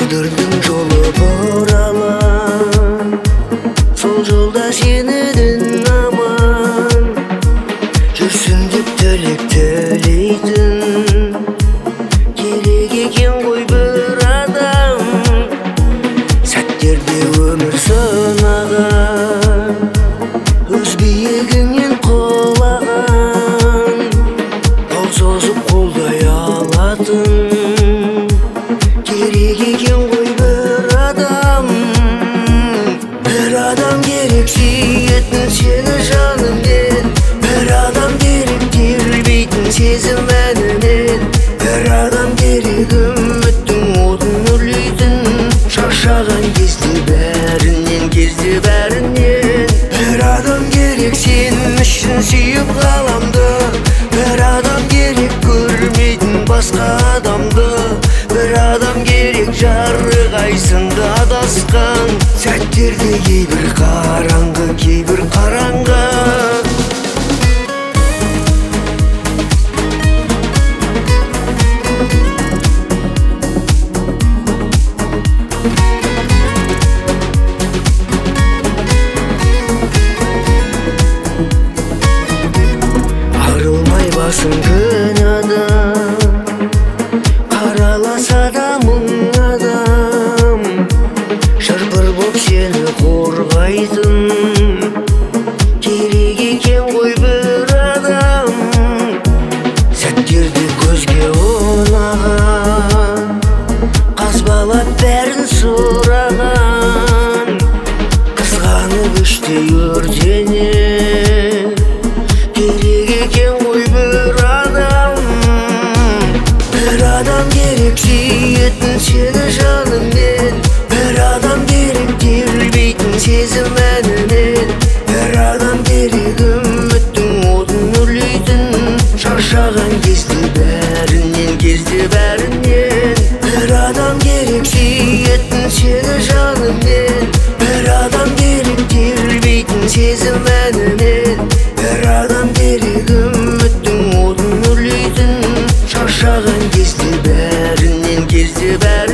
Тағдырдың жолы бұралаң, сол жолда сенің аман жүрсін деп тілек тілейтін. Керек екен ғой бір адам, сәттерде өмір сынаған, өз биігінен құлаған, қол созып қолдай алатын. Керек екен ғой бір адам керек сүйетін сені жанымен. Бір адам керек тербейтін сезім әнінен. Бір адам керек үміттің отын үрлейтін, шаршаған кезде бәрінен Бір адам керек сен үшін сүйіп ғаламды. Бір адам керек көрмейтін басқа адамды. Бір адам керек жарық ай сынды адасқан сәттерде, кейбір қараңғы, кейбір қараңғы. Арылмай басың күн адам, қараласа да мың адам, шырпыр боп сені қорғайтын. Керек екен ғой бір адам, сәттерде көзге ұнаған, қазбалап бәрін сұраған, қызғанып іштей өртене. Керек екен ғой бір адам керек сүйетін сені жанымен. Бір адам керек тербейтін сезім әнінен. Бір адам керек үміттің отын үрлейтін, шаршаған кезде бәрінен Бір адам керек сүйетін сені жанымен. Бір адам керек тербейтін сезім әнінен. Бір адам керек үміттің отын үрлейтін, шаршаған кезде бәрінен